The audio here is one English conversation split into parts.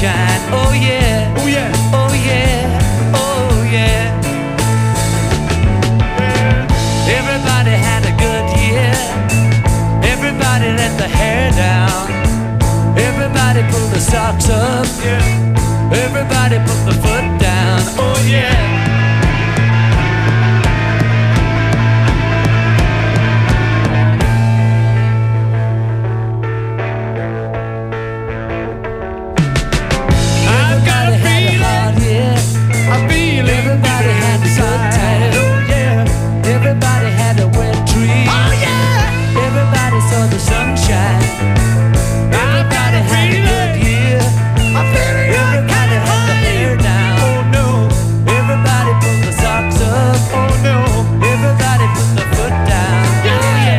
sunshine. Oh yeah, Oh yeah. oh yeah, oh yeah. Everybody had a good year. Everybody let the hair down. Everybody pull the socks up. Everybody put the foot down. Oh yeah. Everybody had a good time. Oh yeah. Everybody had a wet dream. Oh yeah. Everybody saw the sunshine. Everybody had a good year. Everybody had the hair down. Oh no. Everybody pulled the socks up. Oh no. Everybody put the foot down. Oh yeah.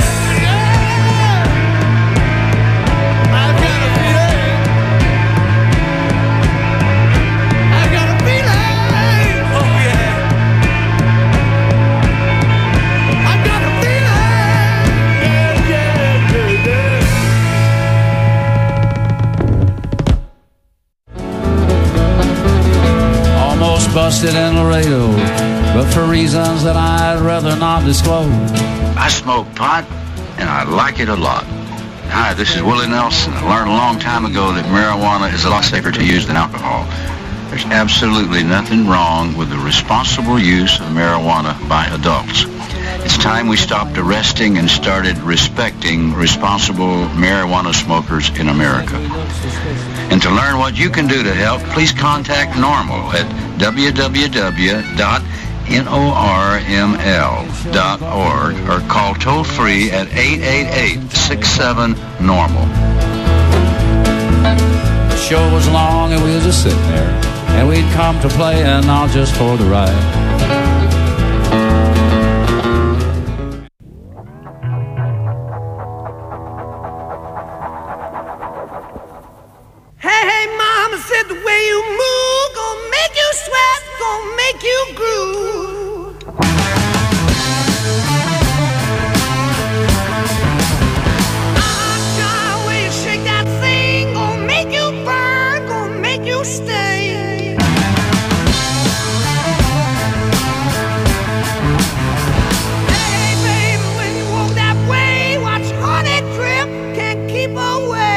I've got a feeling. I've got a feeling. Oh yeah. I've got a feeling. Yeah. Almost busted in Laredo, but for reasons that I'd rather not disclose. I smoke pot, and I like it a lot. Hi, this is Willie Nelson. I learned a long time ago that marijuana is a lot safer to use than alcohol. There's absolutely nothing wrong with the responsible use of marijuana by adults. It's time we stopped arresting and started respecting responsible marijuana smokers in America. And to learn what you can do to help, please contact NORML at www.norml.org or call toll-free at 888-67-NORMAL. The show was long and we was just sitting there, and we'd come to play and not just for the ride. Hey, mama said the way you move gonna make you sweat, gonna make you groove. The way you shake that thing gonna make you burn, gonna make you stay. Hey, baby, when you walk that way, watch honey drip, can't keep away.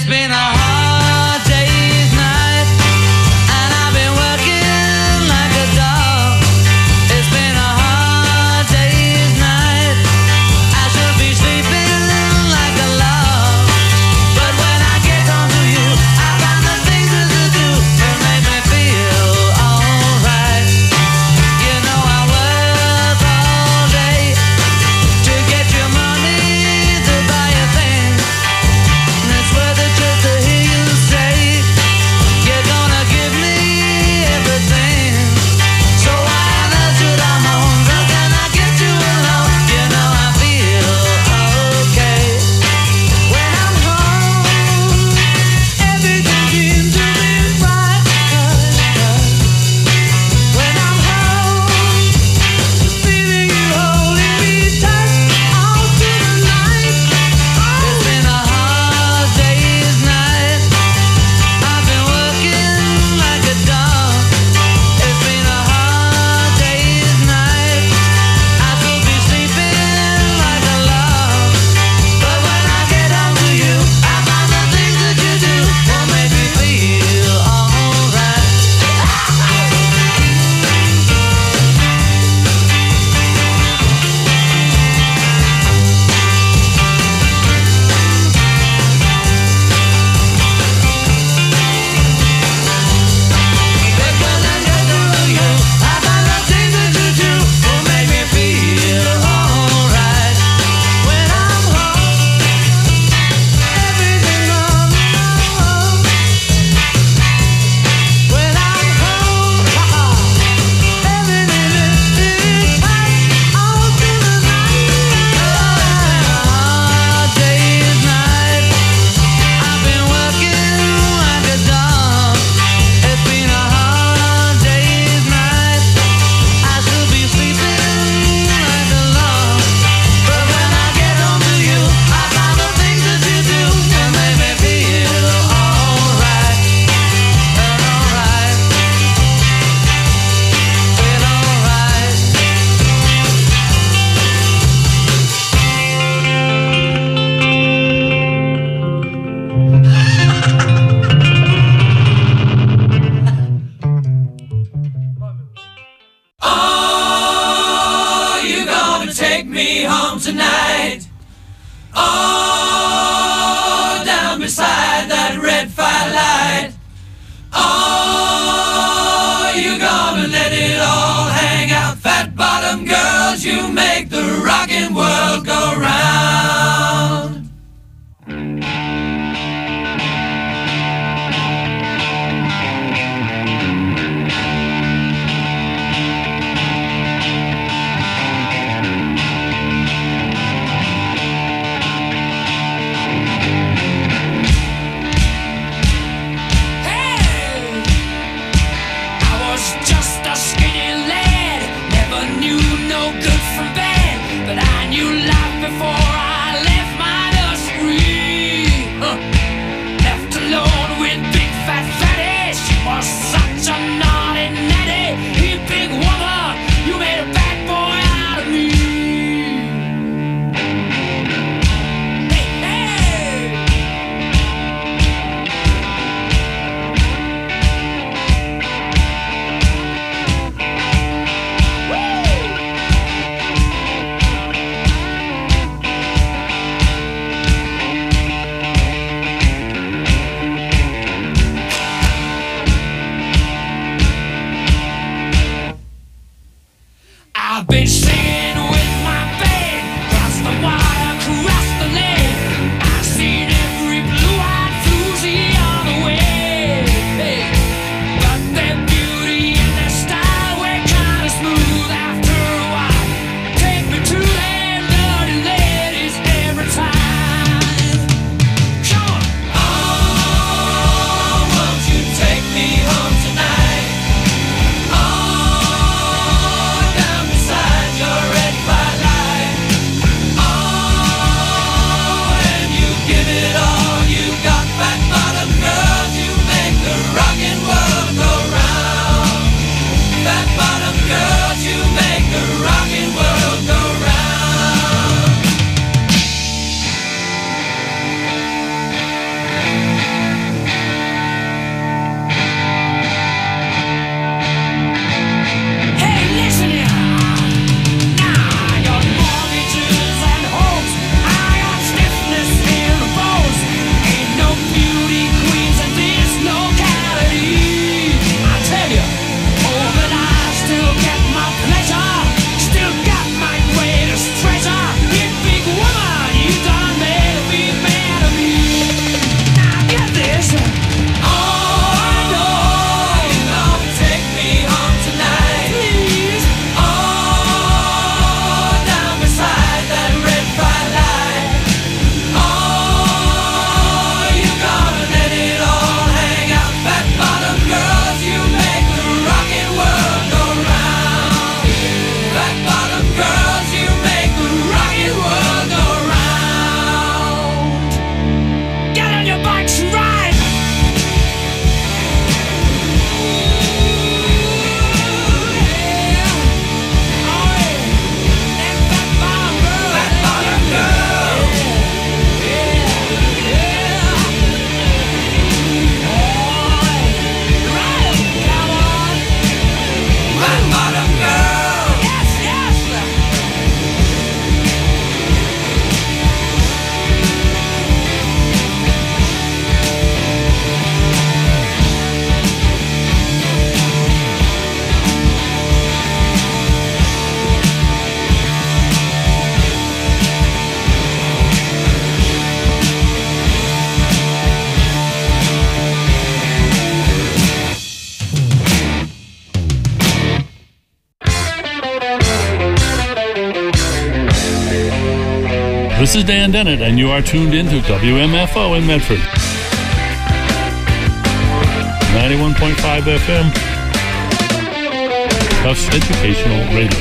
It's been a hard day's night, and I've been working like a dog. It's been a hard day's night. I should be sleeping like a log, but when I get home to you, I find the things that you do that make me feel alright. You know I work all day to get your money to buy a thing, and it's worth it just to hear you say you're gonna give me everything. So why on earth should I moan? How can I get you alone? You know I feel okay when I'm home. Everything seems to be right. When I'm home, feeling you holding me tight all through the night. It's been a hard day's night. I've been working like a dog. It's been a hard day's night. I should be sleeping like a log, but when I get home to you, I find the things that you do will make me feel alright. But when I get home to you, I find the things that you do will make me feel alright. When I'm home, everything's on my own. When I'm home, everything is tight all through the night. Hard day's night. I've been working like a dog. It's been a hard day's night. I should be sleeping like a log, but when I get home to you, I find the things that you do that make me feel alright. And alright. Feel alright. Oh, you gonna take me home tonight? Oh, down beside that red firelight. Oh, you gonna let it all hang out? Fat bottom girls, you make the rockin' world go round. Hey, I was just a skinny lad, never knew no good from bad, but I knew This is Dan Dennett, and you are tuned into WMFO in Medford. 91.5 FM. Tufts Educational Radio.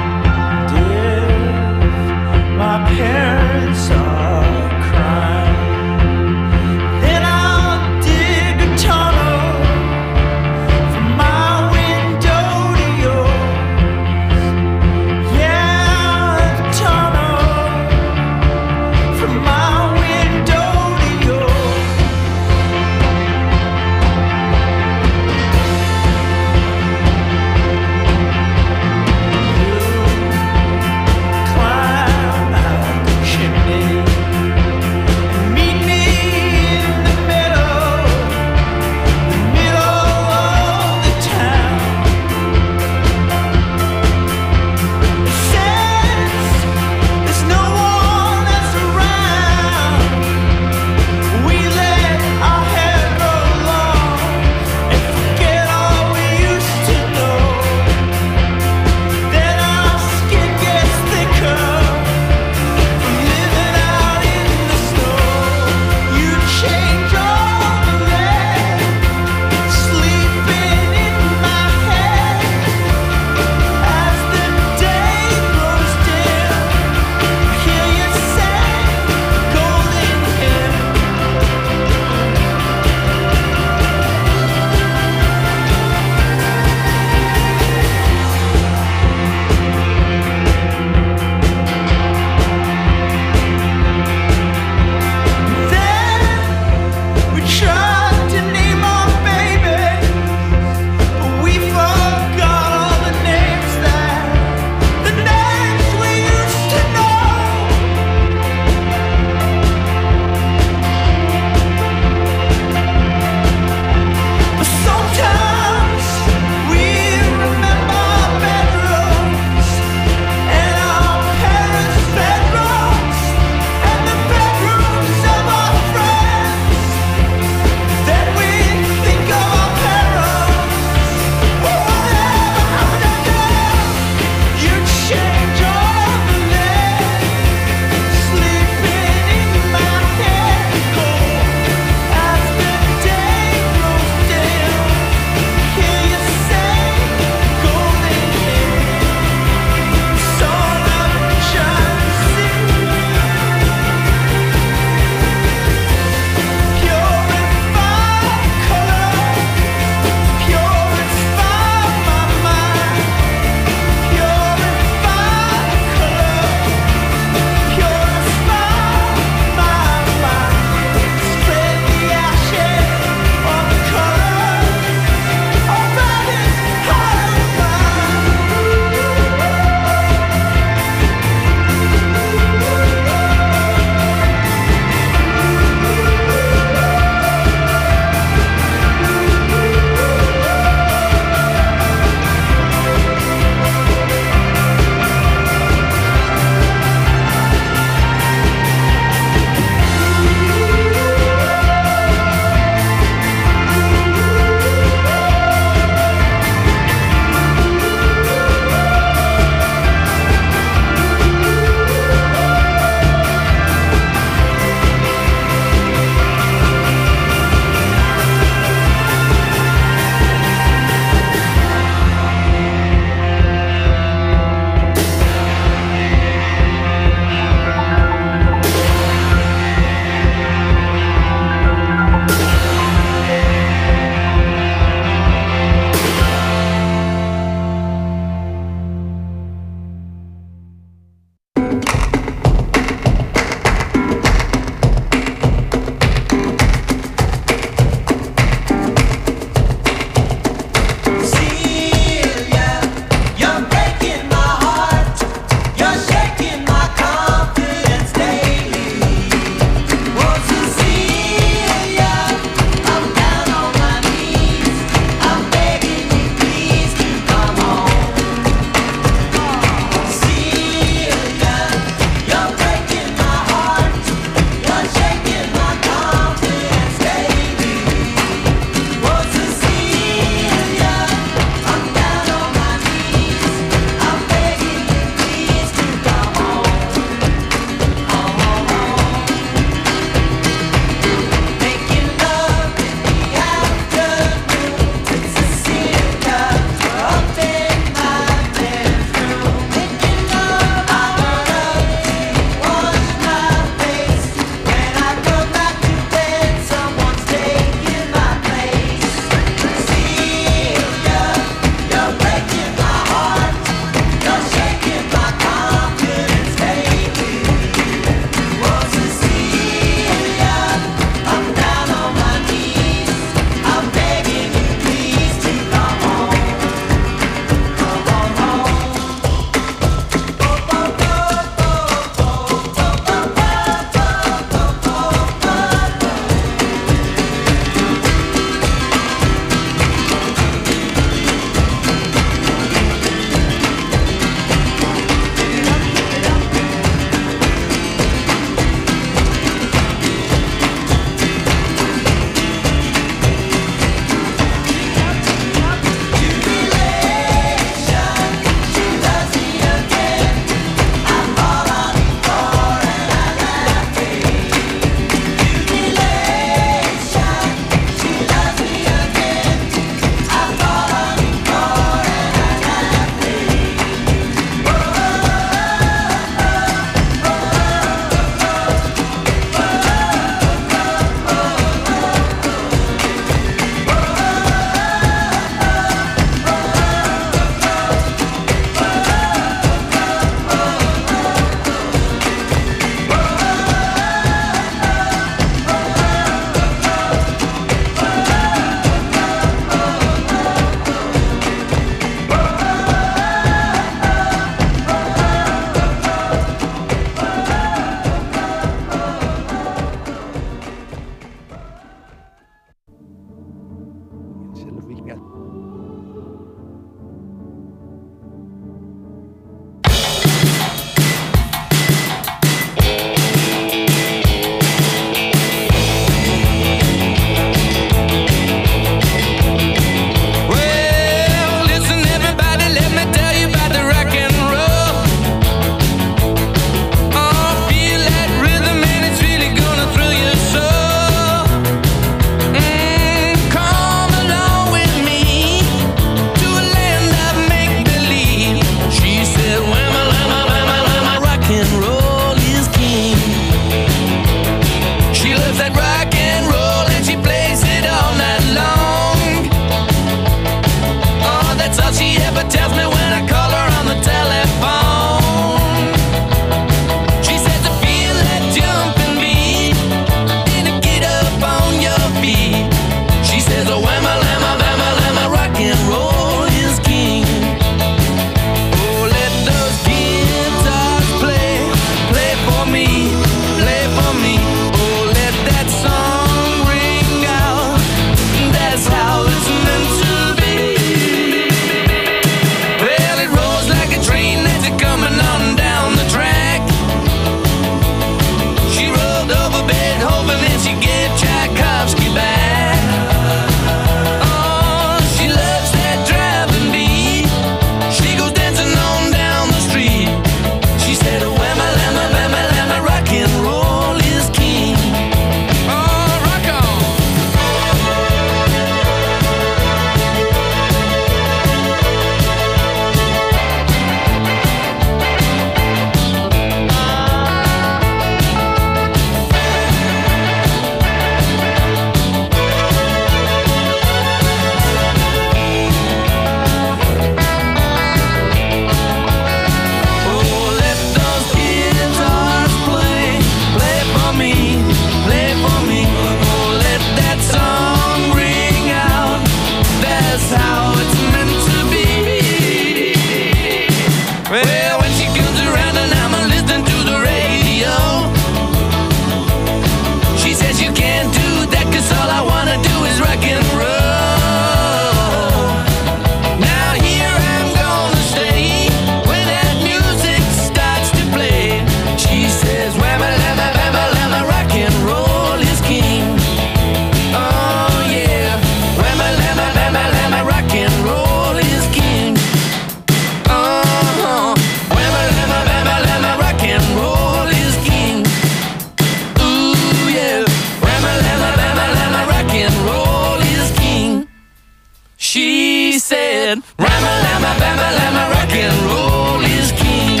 said, Rama-lama, bama-lama, rock and roll is king.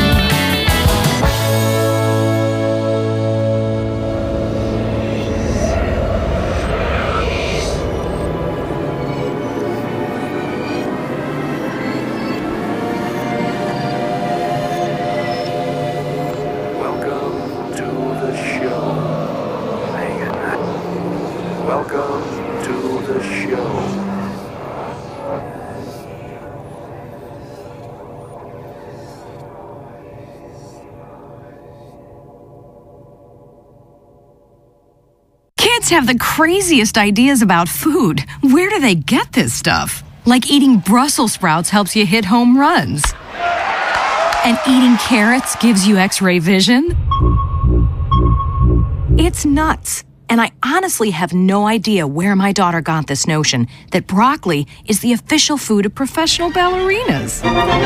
Welcome to the show, Megan. Welcome to the show. Kids have the craziest ideas about food. Where do they get this stuff? Like eating Brussels sprouts helps you hit home runs. And eating carrots gives you X-ray vision. It's nuts. And I honestly have no idea where my daughter got this notion that broccoli is the official food of professional ballerinas.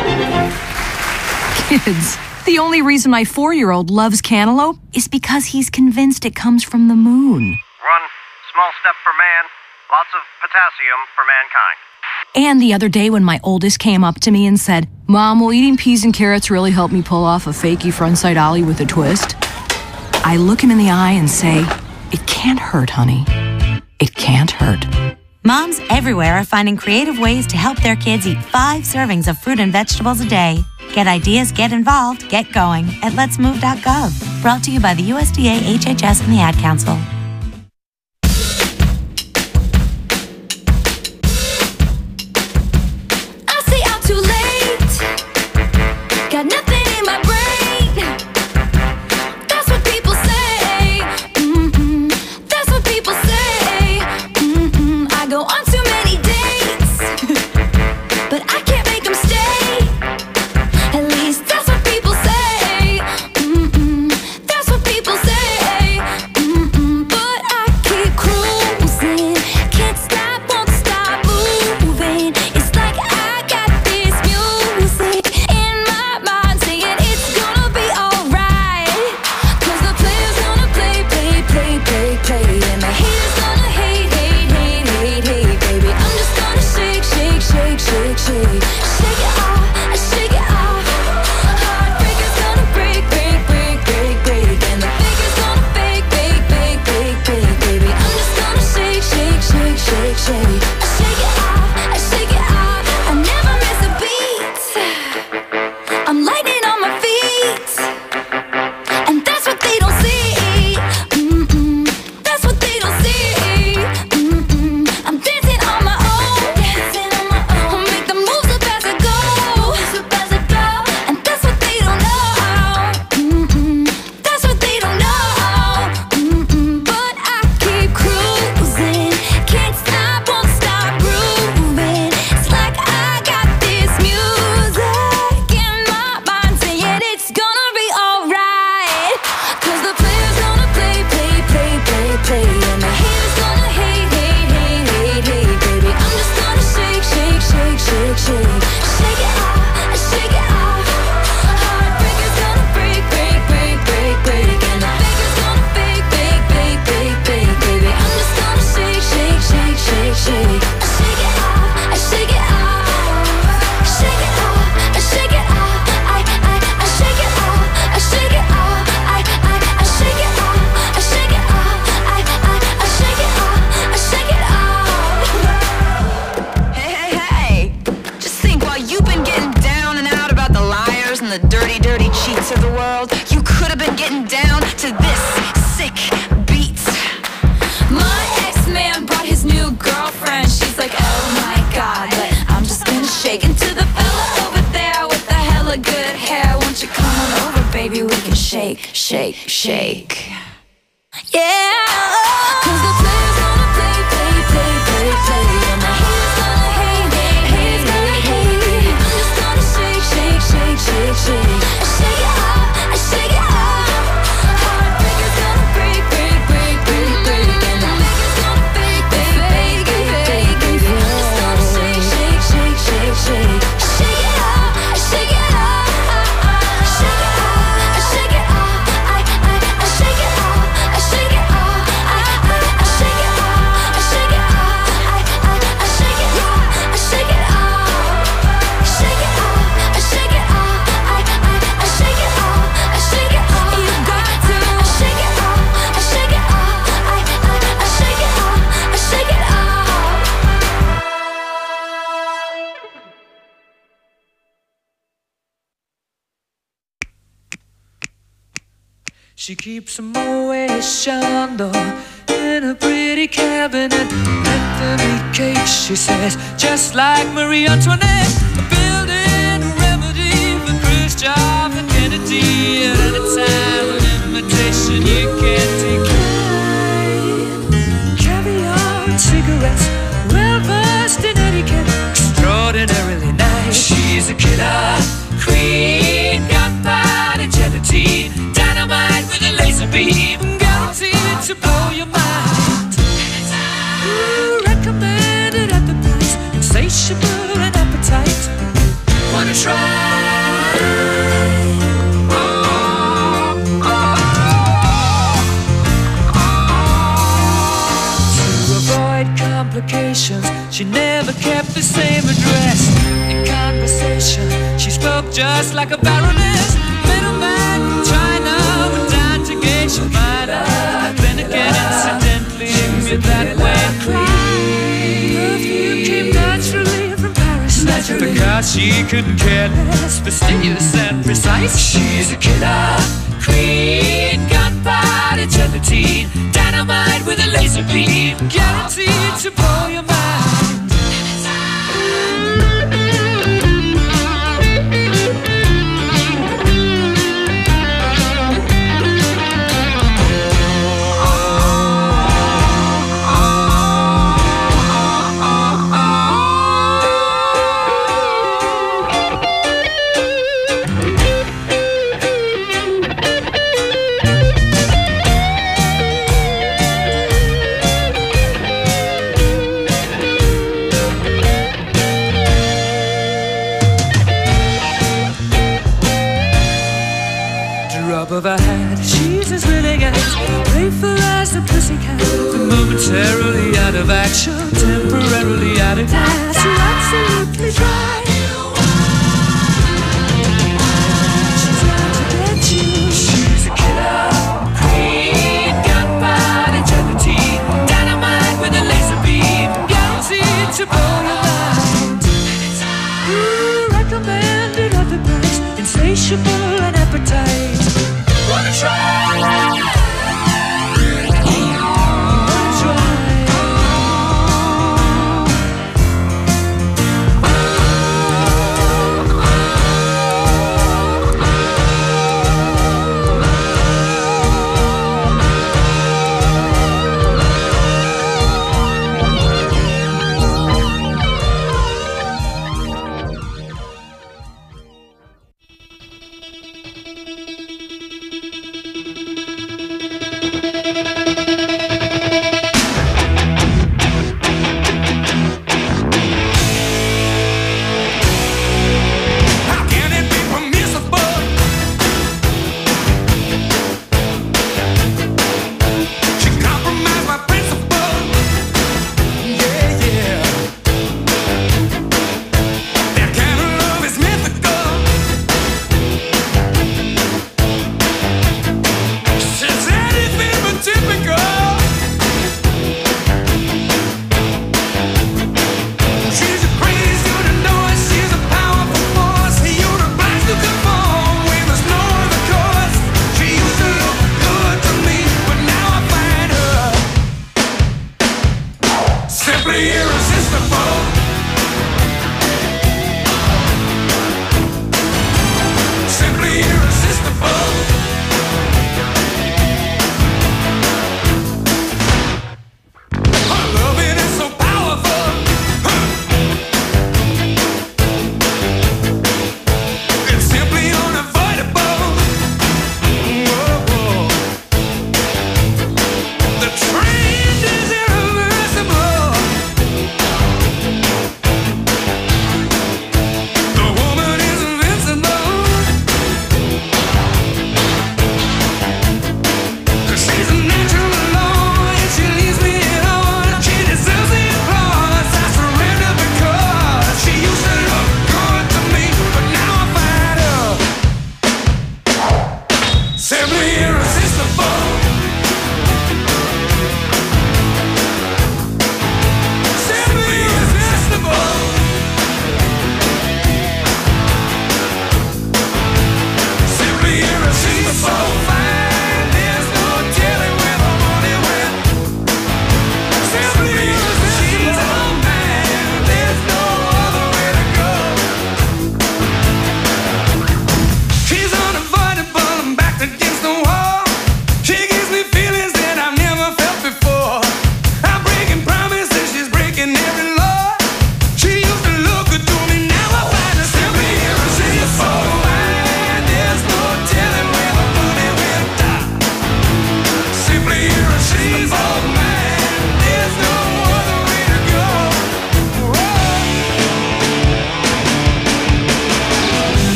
Kids, the only reason my 4-year-old loves cantaloupe is because he's convinced it comes from the moon. One small step for man, lots of potassium for mankind. And the other day when my oldest came up to me and said, Mom, will eating peas and carrots really help me pull off a fakey frontside ollie with a twist? I look him in the eye and say, it can't hurt, honey. It can't hurt. Moms everywhere are finding creative ways to help their kids eat 5 servings of fruit and vegetables a day. Get ideas, get involved, get going at letsmove.gov. Brought to you by the USDA, HHS, and the Ad Council. Shake. Yeah. 'Cause the players gonna play. And the haters gonna hate. I'm just gonna shake. Shake it off. Shake it off. Heartbreakers gonna break. And the makers gonna fake. I'm just gonna shake. Shake it off. Shake it off. Shake it off. I shake it off. She keeps a Moet Chandon in a pretty cabinet. Let them eat cake, she says, just like Marie Antoinette. Building a remedy for Khrushchev and Kennedy. At any time, an invitation you can't decline. Caviar and cigarettes, well versed in etiquette, extraordinarily nice. She's a killer queen, gunpowder gelatine, dynamite with a laser beam, guaranteed to blow your mind. Ooh, recommended at the price, insatiable and appetite. Wanna try? She never kept the same address. In conversation, she spoke just like a baroness. Middleman from China went down to Geisha Minor. Then again, incidentally, me that way. Perfume came naturally from Paris, because she couldn't care less, fastidious and precise. She's a killer queen, gunpowder gelatine, dynamite with a laser beam, guaranteed to blow your mind. Of her hat, she's as willing as playful as a pussycat. Momentarily out of action, temporarily out of gas. You're absolutely dry. She's out to get you. She's a killer queen, gunpowder gelatine, dynamite with a laser beam, guaranteed to blow your mind. Ooh, recommended at the price, insatiable and appetite. Wanna try?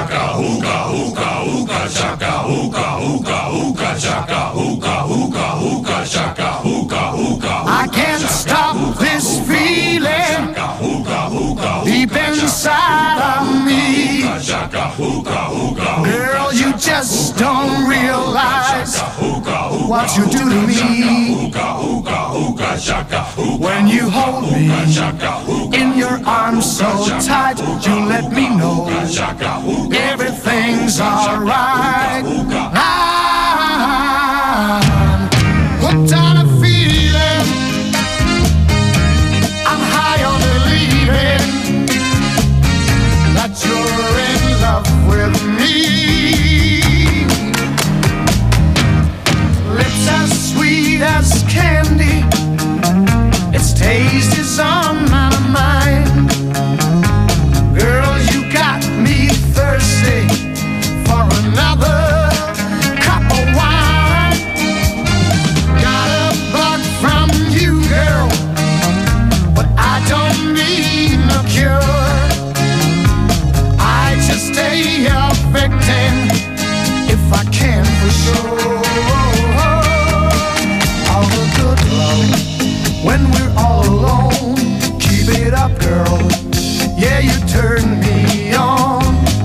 chaka, hookah, hookah, hookah, chaka, hookah, hookah, hookah, chaka, hookah, hookah, hookah, chaka, hookah, hookah. I can't stop this feeling deep inside of me. Girl, you just don't realize what you do to me. When you hold me in your arms so tight, you let me know everything's alright. I'm hooked on a feeling, I'm high on believing that you're in love with me. Lips as sweet as candy, its taste is on my mind. Girl, you got me thirsty for another cup of wine. Got a bug from you, girl, but I don't need no cure. I just stay a victim if I can for sure. All the good love when we're all alone, keep it up, girl. Yeah, you turn me on.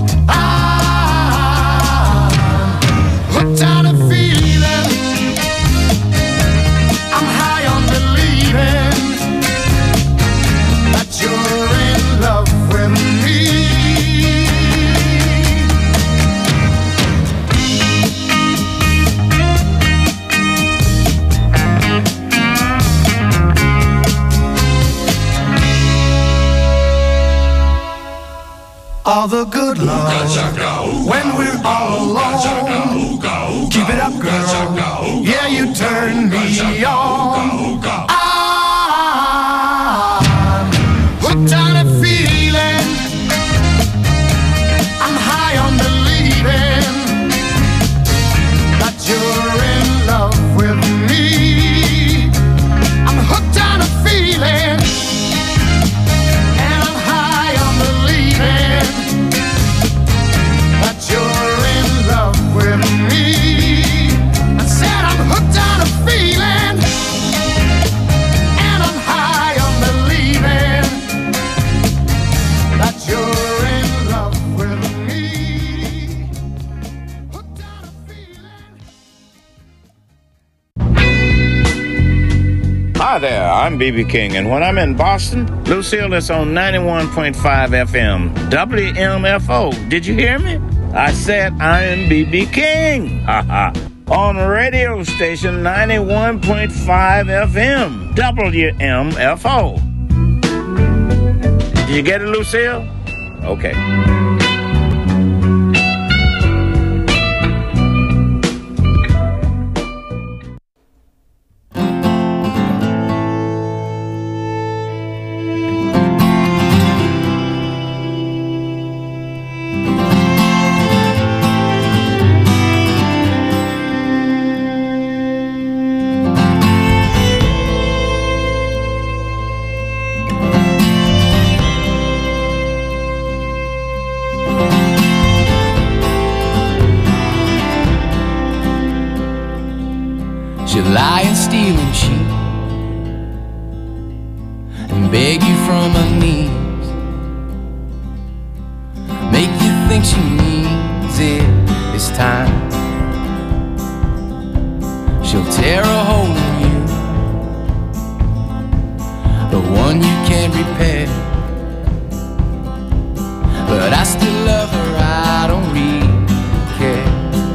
I'm hooked on a feeling, I'm high on believing that you're in love with me. All the good love when we're all alone, keep it up, girl. Yeah, you turn me on. I'm hooked on a feeling, I'm high on believing that you're in love with me. I'm hooked on a feeling, and I'm high on believing that you're in love with me. I said I'm hooked on a feeling, and I'm high on believing that you're in love with me. Hooked on a feeling. Hi there, I'm B.B. King, and when I'm in Boston, Lucille is on 91.5 FM, WMFO. Did you hear me? I said I am B.B. King. On radio station 91.5 FM, WMFO. Did you get it, Lucille? Okay. She'll lie and steal and cheat and beg you from her knees, make you think she needs it this time. She'll tear a hole in you, the one you can't repair. But I still love her, I don't really care.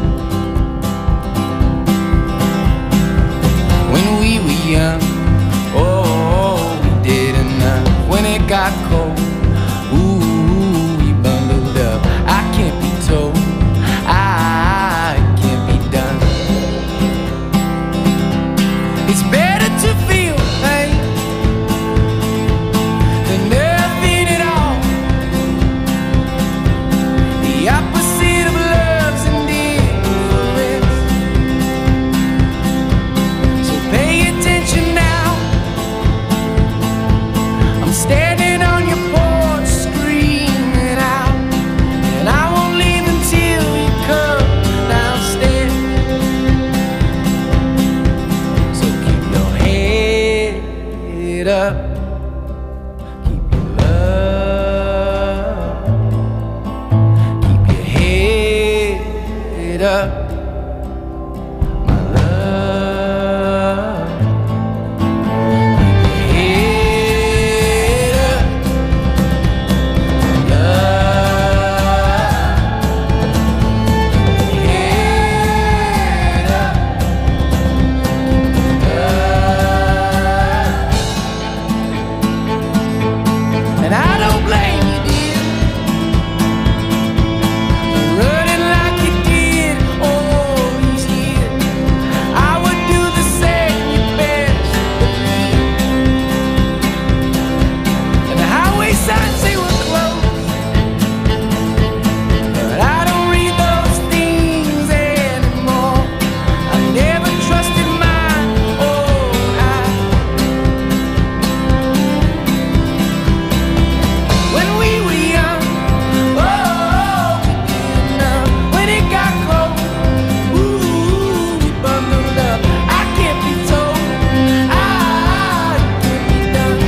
When we were young, oh, we did enough. When it got cold, ooh, we bundled up. I can't be told, I can't be done. It's better to feel pain than head up. Keep your love. Keep your head up. My love. Keep your head up. And I don't blame you, dear, running like you did all these years. I would do the same, you best believe. And the highway signs say we're closed, but I don't read those things anymore. I never trusted my own eyes. When we were young, oh, we didn't know. When it got cold, ooh, we bundled up. I can't be told, it can't be done.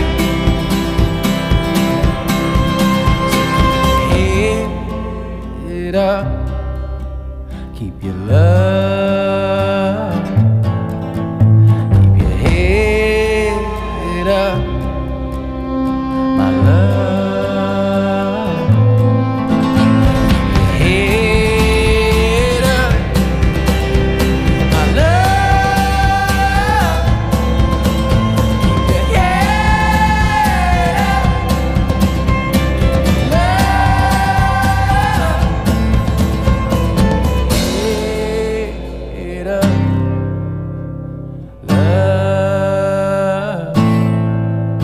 So keep your head up, keep your love, keep your head up, my love. Head up, my love. Keep your head up, love. Head up, love.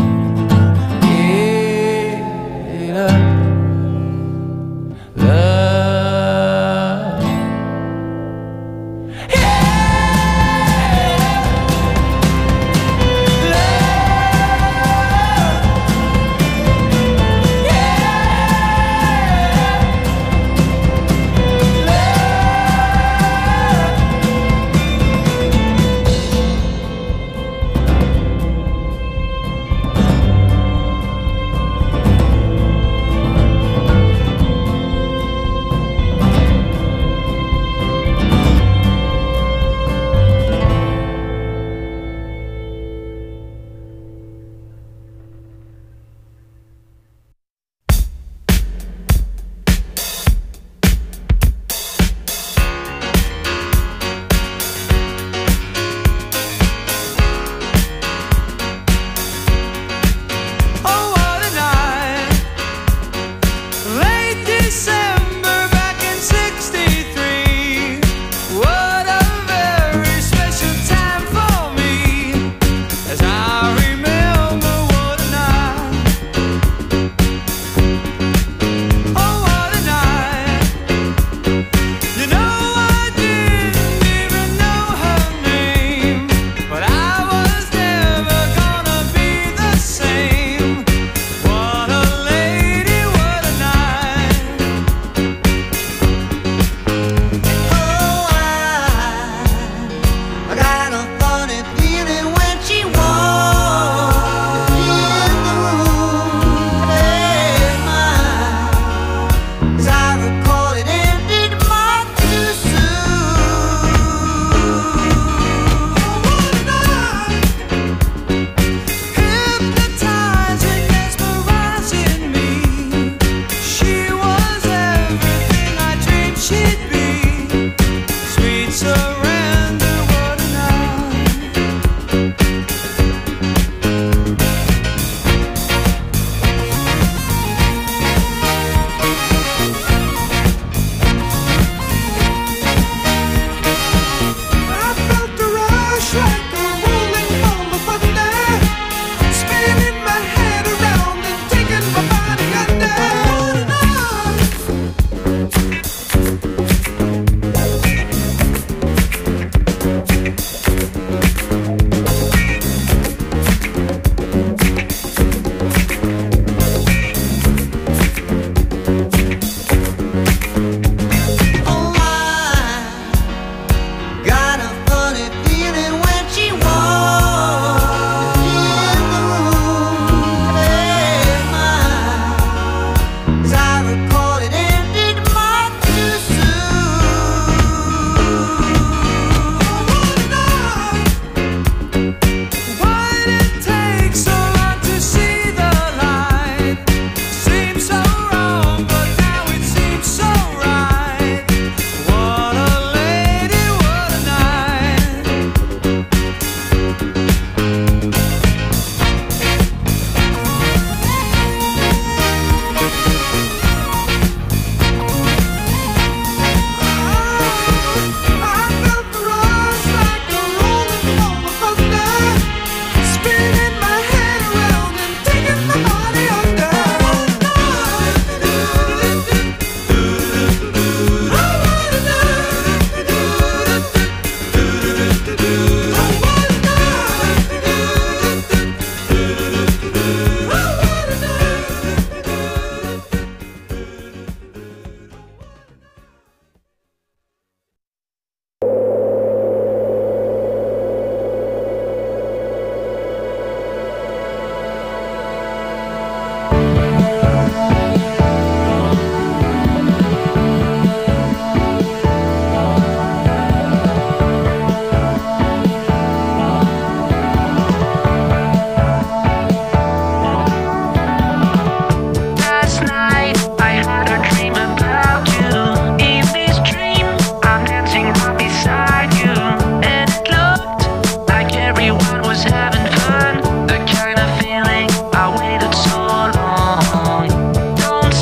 Last night I had a dream about you. In this dream I'm dancing right beside you, and it looked like everyone was having fun. The kind of feeling I waited so long. Don't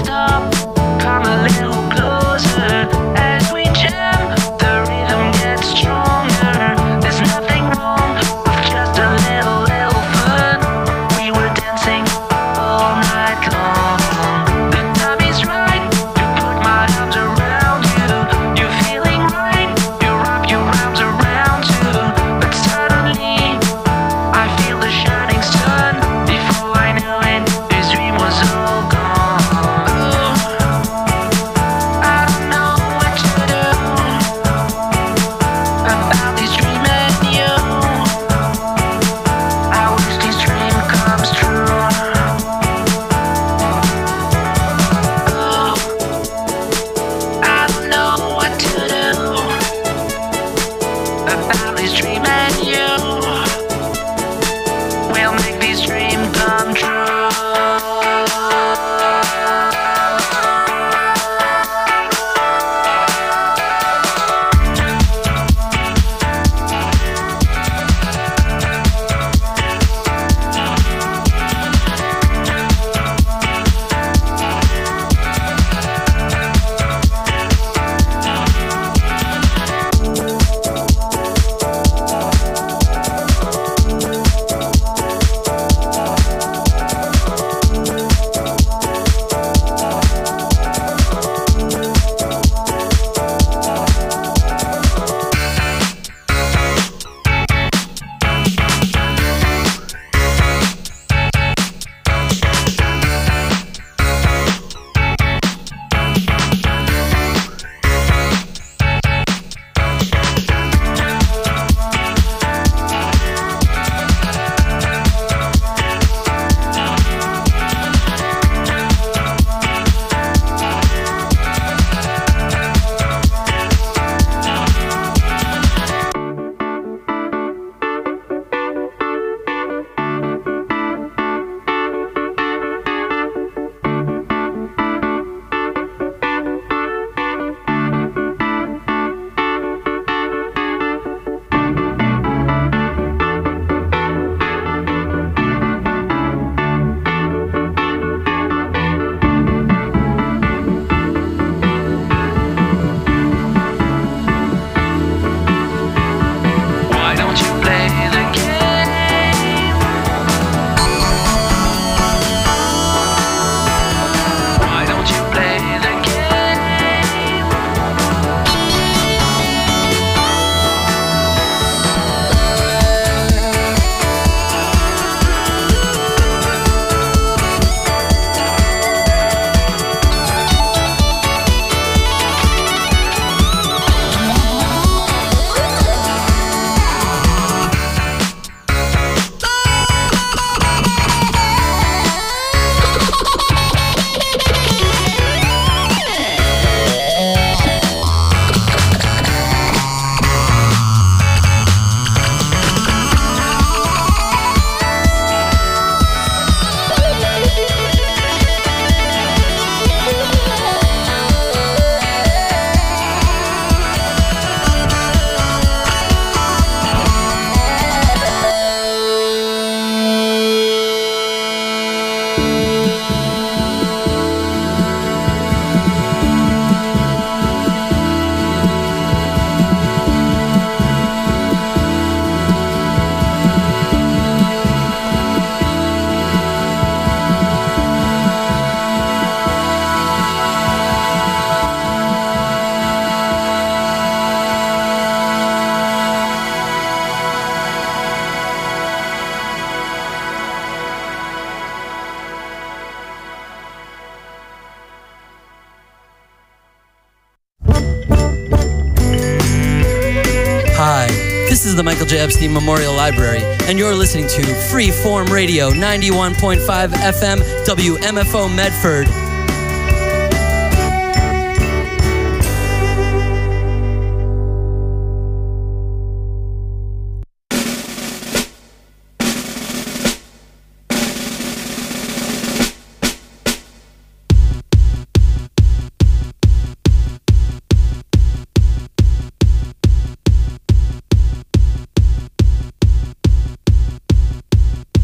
is the Michael J. Epstein Memorial Library, and you're listening to Freeform Radio, 91.5 FM, WMFO Medford.